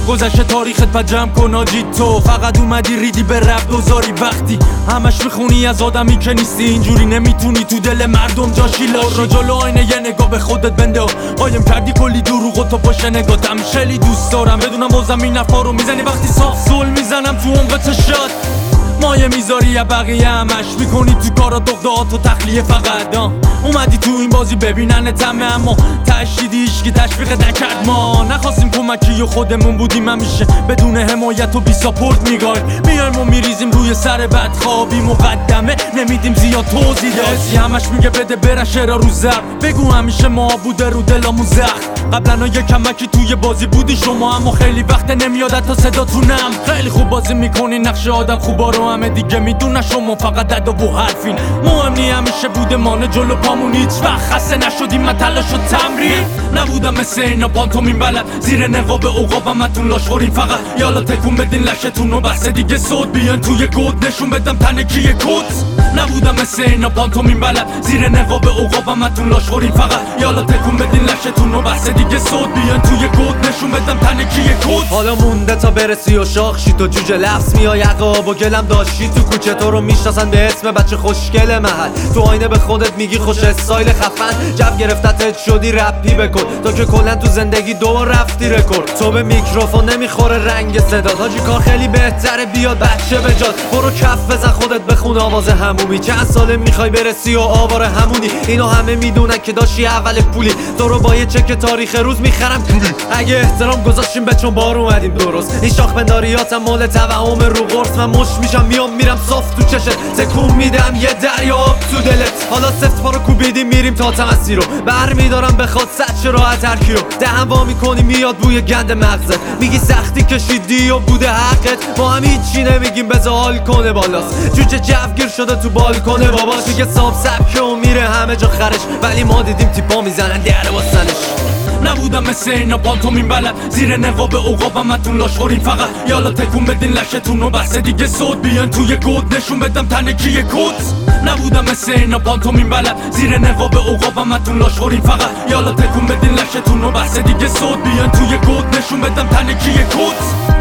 گذشته تاریخت پا جمع کن آجی تو فقط اومدی ریدی به رب دوزاری وقتی همش میخونی از آدمی که نیستی اینجوری نمیتونی تو دل مردم جاشی لاشی جلو آینه یه نگاه به خودت بنده قایم کردی کلی دروغ و تو پشت نگاتم خیلی دوست دارم بدونم بازم این حرفا رو میزنی وقتی صاف زل میزنم تو عمق چشات مایه میذاری یا بقیه همش میکنی تو کارا دغدغات و تخلیه فقط اومدی تو این بازی ببینن تمه اما تشدیدی ایشکی تشویق نکرد ما نخواستیم کمکی و خودمون بودیم همیشه بدون حمایت و بی ساپورت میایم و میریزیم روی سر بدخوابی مقدمه نمیدیم زیاد توضیح دادی همش میگه بده بره شعرها رو زرد بگو همیشه ما بوده رو دلامون زخم قبلا یه کمکی توی بازی بودی شما اما خیلی وقت نمیاد تا صداتونم خیلی خوب بازی میکنی نقش آدم خوبا رو همه دیگه میدونه شما فقط ادا و حرفین مهم نی همیشه بوده مانه جلو پامون هیچ وقت خسته نشدیم من تلاش و تمرین نبودم مثل اینا پانتومین بلد زیر نقاب عقابم اتون لاش خورین فقط یالا تکون بدین لشتون و بس دیگه صوت بیان توی گود نشون بدم تنه کیه کت نبودم مثل اینا پانتومین بلد زیر نقاب عقابم اتون لاش خورین فقط یالا تکون بدین لشتون و بس دیگه صوت بیان توی گود نشون بدم تنه کیه کت حالا مونده تا برسی و شاخشی تو جوجه لفظ میای عقاب و گلم داشتی تو کوچه تو رو میشناسن به اسم بچه خوشگل محل تو آینه به خودت میگی خوش استایل خفن جو گرفتت شدی رپی بکن تو که کلا تو زندگی دوبار رفتی رکورد تو به میکروفون نمیخوره رنگ صدات حاجی کار خیلی بهتره بیاد بچه بجات برو کف بزن خودت بخون آواز همومی چند ساله میخوای برسی و آوار همونی اینو همه میدونن که داشتی اول پولی تو رو با یه چک تاریخ روز میخرم اگه احترام گذاشتیم به چون بار اومدیم درست این شاخ بنداریاتم مال توهم رو قرص من مش میشم میرم صاف تو چشت تکون میدم یه دریا تو دلت حالا سفت پا رو کوبیدیم میریم تا تمسی رو برمیدارم بخواد سچ راحت هرکیو دهن وا میکنی میاد بوی گند مغزت میگی سختی کشیدی و بوده حقت ما هم هیچی نمیگیم بذار حال کنه بالاست جوجه جوگیر شده تو بالکنه باباش میگه صاحب سبکه و میره همه جا خرش ولی ما دیدیم تیپا میزنن در واسنش نبودم مثل اینا پانتومین بلد زیر نقاب عقابم اتون لاش خورین فقط یالا تکون بدین لشتون و بس دیگه صوت بیان توی گود نشون بدم تنه کیه کت نبودم مثل اینا پانتومین بلد زیر نقاب عقابم اتون لاش خورین فقط یالا تکون بدین لشتون و بس دیگه صوت بیان توی گود نشون بدم تنه کیه کت